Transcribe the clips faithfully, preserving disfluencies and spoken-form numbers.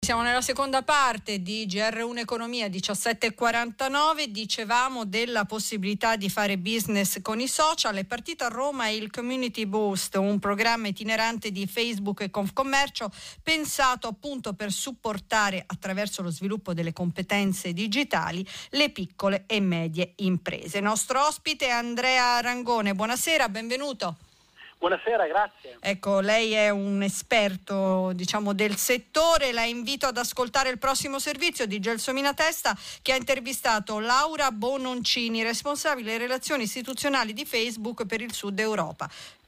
Siamo nella seconda parte di G R uno Economia diciassette e quarantanove, dicevamo della possibilità di fare business con i social. È partito a Roma il Community Boost, un programma itinerante di Facebook e Confcommercio pensato appunto per supportare attraverso lo sviluppo delle competenze digitali le piccole e medie imprese. Nostro ospite è Andrea Rangone, buonasera, benvenuto. Buonasera, grazie. Ecco, lei è un esperto, diciamo, del settore. La invito ad ascoltare il prossimo servizio di Gelsomina Testa, che ha intervistato Laura Bononcini, responsabile relazioni istituzionali di Facebook per il Sud Europa.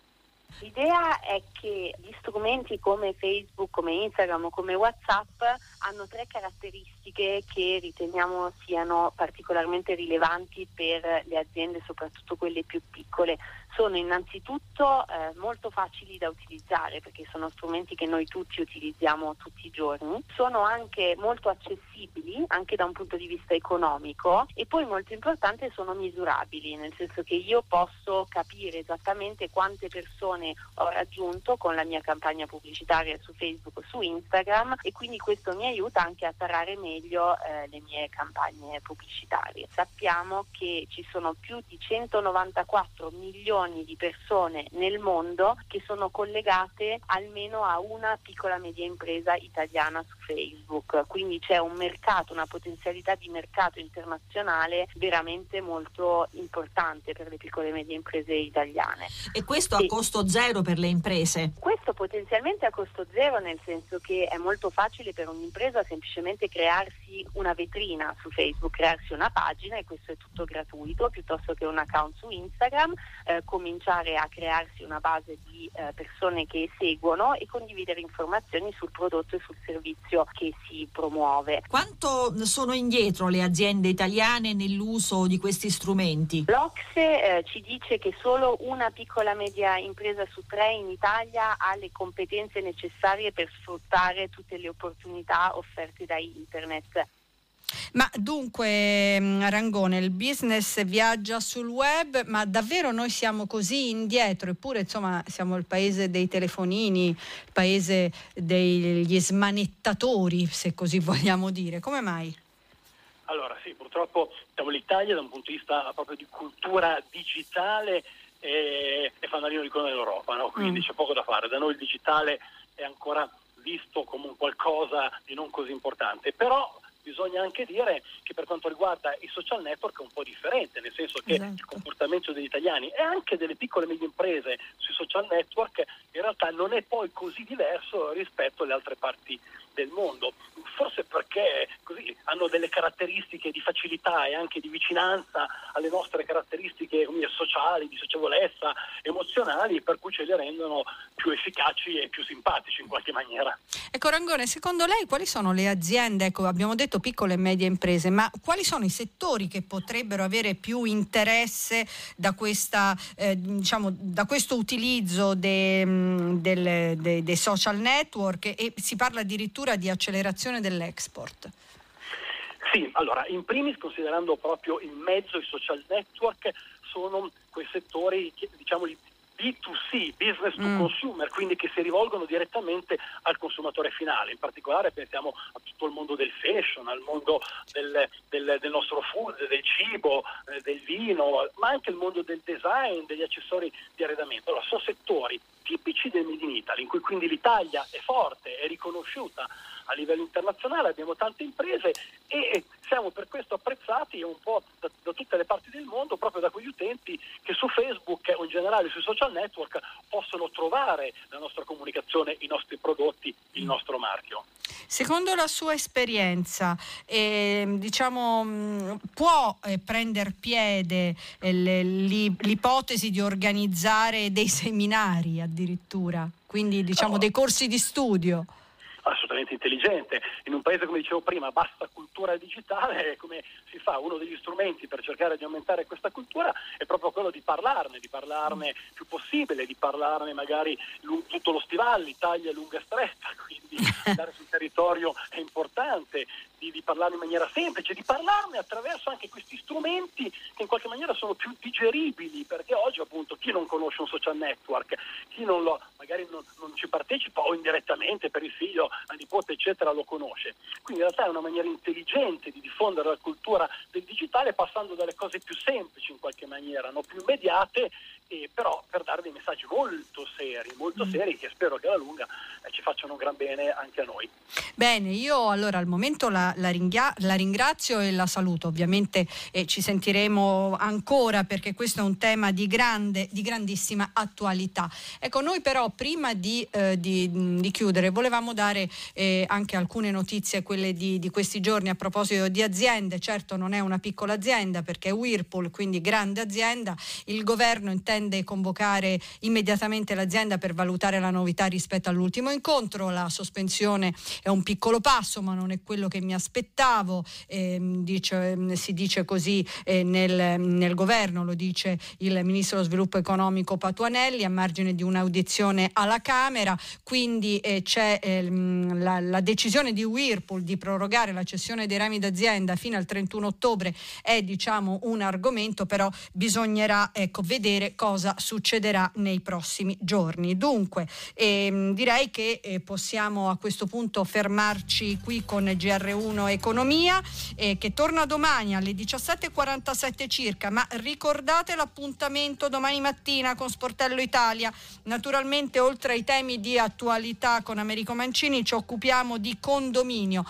L'idea è che gli strumenti come Facebook, come Instagram o come WhatsApp hanno tre caratteristiche che riteniamo siano particolarmente rilevanti per le aziende, soprattutto quelle più piccole. Sono innanzitutto eh, molto facili da utilizzare perché sono strumenti che noi tutti utilizziamo tutti i giorni, sono anche molto accessibili anche da un punto di vista economico e poi molto importante sono misurabili, nel senso che io posso capire esattamente quante persone ho raggiunto con la mia campagna pubblicitaria su Facebook o su Instagram e quindi questo mi aiuta anche a tarare meglio eh, le mie campagne pubblicitarie. Sappiamo che ci sono più di centonovantaquattro milioni di persone nel mondo che sono collegate almeno a una piccola media impresa italiana su Facebook, quindi c'è un mercato, una potenzialità di mercato internazionale veramente molto importante per le piccole e medie imprese italiane. E questo a costo zero per le imprese? Questo potenzialmente a costo zero, nel senso che è molto facile per un'impresa semplicemente crearsi una vetrina su Facebook, crearsi una pagina, e questo è tutto gratuito, piuttosto che un account su Instagram, eh, cominciare a crearsi una base di eh, persone che seguono e condividere informazioni sul prodotto e sul servizio che si promuove. Quanto sono indietro le aziende italiane nell'uso di questi strumenti? L'O C S E eh, ci dice che solo una piccola media impresa su tre in Italia ha le competenze necessarie per sfruttare tutte le opportunità offerte da internet. Ma dunque, Rangone, il business viaggia sul web, ma davvero noi siamo così indietro? Eppure, insomma, siamo il paese dei telefonini, il paese degli smanettatori, se così vogliamo dire. Come mai? Allora sì, purtroppo diciamo, l'Italia da un punto di vista proprio di cultura digitale è, è fanalino di coda dell'Europa, no? Quindi mm. c'è poco da fare. Da noi il digitale è ancora visto come un qualcosa di non così importante, però bisogna anche dire che per quanto riguarda i social network è un po' differente, nel senso che esatto. il comportamento degli italiani e anche delle piccole e medie imprese sui social network in realtà non è poi così diverso rispetto alle altre parti del mondo, forse perché così hanno delle caratteristiche di facilità e anche di vicinanza alle nostre caratteristiche come sociali, di socievolezza, emozionali, per cui ce li rendono più efficaci e più simpatici in qualche maniera. Ecco Rangone, secondo lei quali sono le aziende, ecco abbiamo detto piccole e medie imprese, ma quali sono i settori che potrebbero avere più interesse da questa eh, diciamo da questo utilizzo dei de, de, de social network, e si parla addirittura di accelerazione dell'export? Sì, allora in primis, considerando proprio in mezzo i social network, sono quei settori che diciamo B due C, business to mm. consumer, quindi che si rivolgono direttamente al consumatore finale. In particolare pensiamo a tutto il mondo del fashion, al mondo del, del, del nostro food, del cibo, eh, del vino, ma anche il mondo del design, degli accessori di arredamento. Allora, sono settori tipici del Made in Italy, in cui quindi l'Italia è forte, è riconosciuta a livello internazionale, abbiamo tante imprese e siamo per questo apprezzati un po' da, da tutte le parti del mondo, proprio da quegli utenti che su Facebook o in generale sui social network possono trovare la nostra comunicazione, i nostri prodotti, il nostro marchio. Secondo la sua esperienza, eh, diciamo, può eh, prender piede eh, l'ipotesi di organizzare dei seminari addirittura, quindi diciamo oh. dei corsi di studio? Assolutamente intelligente. In un paese, come dicevo prima, bassa cultura digitale, come si fa? Uno degli strumenti per cercare di aumentare questa cultura è proprio quello di parlarne, di parlarne più possibile, di parlarne magari lungo tutto lo stivale, l'Italia è lunga e stretta, quindi andare sul territorio è importante, di, di parlarne in maniera semplice, di parlarne attraverso anche questi strumenti che in qualche maniera sono più digeribili, perché oggi appunto chi non conosce un social network, chi non lo magari non, non ci partecipa o indirettamente per il figlio la nipote eccetera lo conosce. Quindi in realtà è una maniera intelligente di diffondere la cultura del digitale, passando dalle cose più semplici in qualche maniera, no? Più immediate, e però per dare dei messaggi molto seri, molto seri, che spero che alla lunga eh, ci facciano un gran bene anche a noi. Bene, io allora al momento la, la, ringhia- la ringrazio e la saluto. Ovviamente eh, ci sentiremo ancora, perché questo è un tema di grande, di grandissima attualità. Ecco, noi però prima di, eh, di, di chiudere volevamo dare eh, anche alcune notizie, quelle di, di questi giorni, a proposito di aziende. Certo non è una piccola azienda, perché è Whirlpool, quindi grande azienda. Il governo intende convocare immediatamente l'azienda per valutare la novità rispetto all'ultimo incontro. La sospensione è un piccolo passo, ma non è quello che mi aspettavo, eh, dice, si dice così eh, nel, nel governo, lo dice il ministro dello sviluppo economico Patuanelli a margine di un'audizione alla Camera. Quindi eh, c'è eh, la, la decisione di Whirlpool di prorogare la cessione dei rami d'azienda fino al trentuno ottobre è, diciamo, un argomento, però bisognerà ecco vedere cosa succederà nei prossimi giorni. Dunque ehm, direi che eh, possiamo a questo punto fermarci qui con G R uno Economia, eh, che torna domani alle diciassette e quarantasette circa, ma ricordate l'appuntamento domani mattina con Sportello Italia. Naturalmente, oltre ai temi di attualità con Americo Mancini, ci occupiamo di condominio.